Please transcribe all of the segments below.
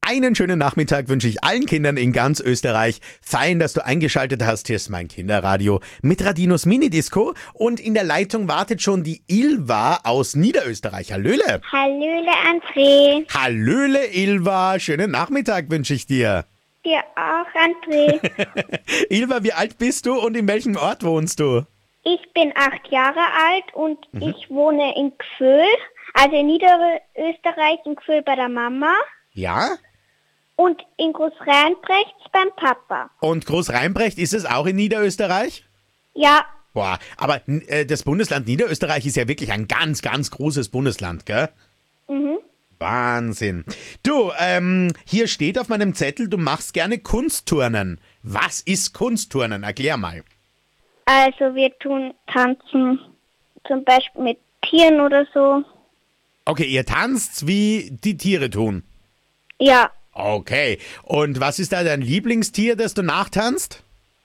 Einen schönen Nachmittag wünsche ich allen Kindern in ganz Österreich. Fein, dass du eingeschaltet hast. Hier ist mein Kinderradio mit Radinos Minidisco. Und in der Leitung wartet schon die Ilva aus Niederösterreich. Hallöle. Hallöle, André. Hallöle, Ilva. Schönen Nachmittag wünsche ich dir. Dir auch, André. Ilva, wie alt bist du und in welchem Ort wohnst du? Ich bin 8 Jahre alt und ich wohne in Gföhl, also in Niederösterreich, in Gföhl bei der Mama. Ja? Und in Großrheinbrechts beim Papa. Und Großrheinbrecht, ist es auch in Niederösterreich? Ja, Boah, aber das Bundesland Niederösterreich ist ja wirklich ein ganz, ganz großes Bundesland, gell? Wahnsinn. Du, hier steht auf meinem Zettel, du machst gerne Kunstturnen. Was ist Kunstturnen? Erklär mal. also wir tun tanzen, zum Beispiel mit Tieren oder so. Okay, ihr tanzt, wie die Tiere tun. Ja, Okay, und was ist da dein Lieblingstier, das du nachtanzt?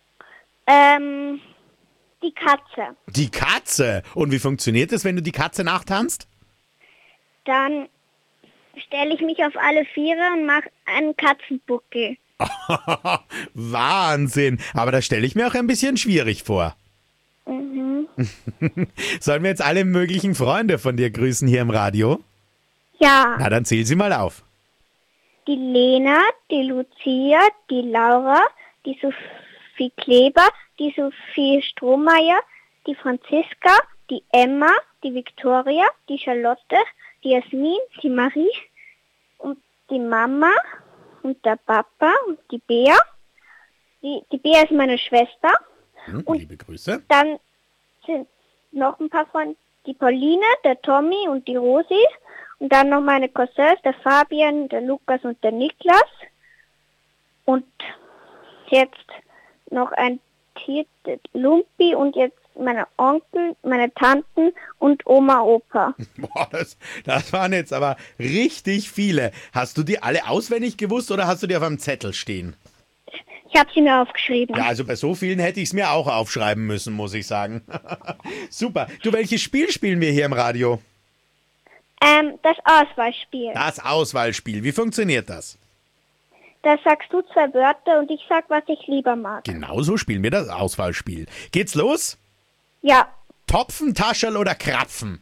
die Katze. Die Katze. Und wie funktioniert das, wenn du die Katze nachtanzt? Dann stelle ich mich auf alle Viere und mache einen Katzenbuckel. Wahnsinn. Aber das stelle ich mir auch ein bisschen schwierig vor. Sollen wir jetzt alle möglichen Freunde von dir grüßen hier im Radio? Ja, Na, dann zähl sie mal auf. die Lena, die Lucia, die Laura, die Sophie Kleber, die Sophie Strohmeier, die Franziska, die Emma, die Viktoria, die Charlotte, die Jasmin, die Marie und die Mama und der Papa und die Bea. Die Bea ist meine Schwester. Und Liebe Grüße. dann sind noch ein paar Freunde, die Pauline, der Tommy und die Rosi. Und dann noch meine Cousins, der Fabian, der Lukas und der Niklas. Und jetzt noch ein Tier, der Lumpi und jetzt meine Onkel, meine Tanten und Oma, Opa. Boah, das waren jetzt aber richtig viele. Hast du die alle auswendig gewusst oder hast du die auf einem Zettel stehen? Ich habe sie mir aufgeschrieben. Ja, also bei so vielen hätte ich es mir auch aufschreiben müssen, muss ich sagen. Super. Du, welches Spiel spielen wir hier im Radio? Das Auswahlspiel. Das Auswahlspiel. Wie funktioniert das? Da sagst du 2 Wörter und ich sag, was ich lieber mag. Genauso spielen wir das Auswahlspiel. Geht's los? Ja, Topfen, Tascherl oder Krapfen?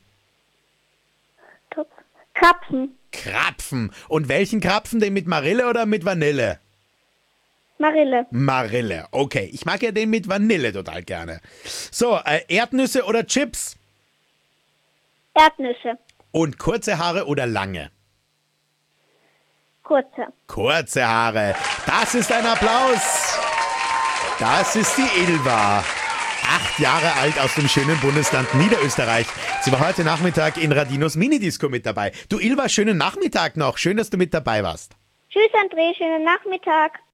Krapfen, Krapfen. Und welchen Krapfen denn, mit Marille oder mit Vanille? Marille, Marille. Okay, ich mag ja den mit Vanille total gerne. So, Erdnüsse oder Chips? Erdnüsse, Und kurze Haare oder lange? kurze. Kurze Haare. Das ist ein Applaus. Das ist die Ilva. 8 Jahre alt aus dem schönen Bundesland Niederösterreich. Sie war heute Nachmittag in Radinos Minidisco mit dabei. Du Ilva, schönen Nachmittag noch. Schön, dass du mit dabei warst. Tschüss, André, schönen Nachmittag.